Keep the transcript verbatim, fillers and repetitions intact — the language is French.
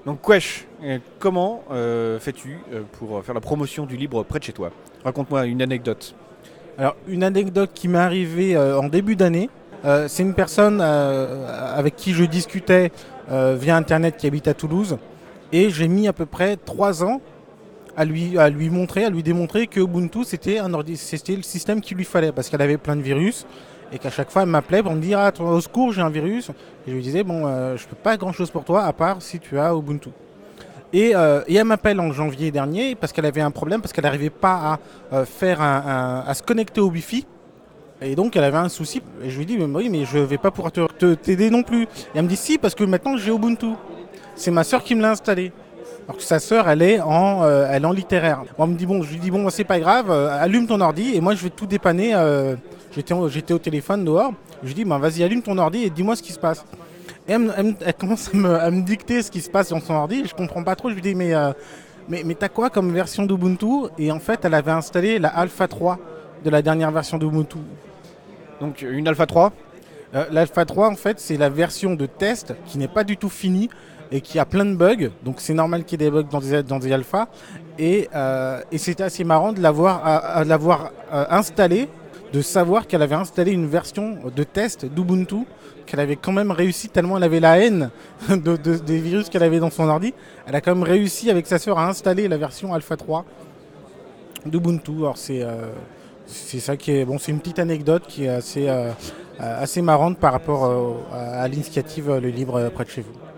Donc Wesh, euh, comment euh, fais-tu euh, pour faire la promotion du livre près de chez toi? Raconte-moi une anecdote. Alors, une anecdote qui m'est arrivée euh, en début d'année, euh, c'est une personne euh, avec qui je discutais euh, via Internet qui habite à Toulouse. Et j'ai mis à peu près trois ans à lui, à lui montrer, à lui démontrer que Ubuntu, c'était, un ordi- c'était le système qu'il lui fallait. Parce qu'elle avait plein de virus. Et qu'à chaque fois, elle m'appelait pour me dire ah, toi, au secours, j'ai un virus. Et je lui disais bon, euh, je peux pas grand-chose pour toi, à part si tu as Ubuntu. Et, euh, et elle m'appelle en janvier dernier parce qu'elle avait un problème, parce qu'elle n'arrivait pas à, euh, faire un- un- à se connecter au Wi-Fi. Et donc elle avait un souci. Et je lui dis mais oui, mais je vais pas pouvoir te, te- t'aider non plus. Et elle me dit si, parce que maintenant j'ai Ubuntu. C'est ma soeur qui me l'a installé. Alors que sa sœur, elle est en, euh, elle est en littéraire. Bon, elle me dit bon, je lui dis bon, c'est pas grave, euh, allume ton ordi et moi je vais tout dépanner. euh, j'étais, en- j'étais au téléphone dehors. Je lui dis ben vas-y, allume ton ordi et dis-moi ce qui se passe. Et elle, me- elle me- elle commence à me, à me dicter ce qui se passe dans son ordi. Et je comprends pas trop. Je lui dis mais euh, mais, mais t'as quoi comme version d'Ubuntu? Et en fait, elle avait installé la Alpha trois de la dernière version d'Ubuntu. Donc une Alpha trois. Euh, L'Alpha trois, en fait, c'est la version de test qui n'est pas du tout finie et qui a plein de bugs. Donc c'est normal qu'il y ait des bugs dans des, dans des alphas. Et, euh, et c'était assez marrant de l'avoir, à, à l'avoir euh, installée, de savoir qu'elle avait installé une version de test d'Ubuntu, qu'elle avait quand même réussi, tellement elle avait la haine de, de- des virus qu'elle avait dans son ordi. Elle a quand même réussi avec sa sœur à installer la version Alpha trois d'Ubuntu. Alors c'est euh, c'est ça qui est bon, c'est une petite anecdote qui est assez euh, euh, assez marrante par rapport euh, à, à l'initiative euh, Le Libre euh, près de chez vous.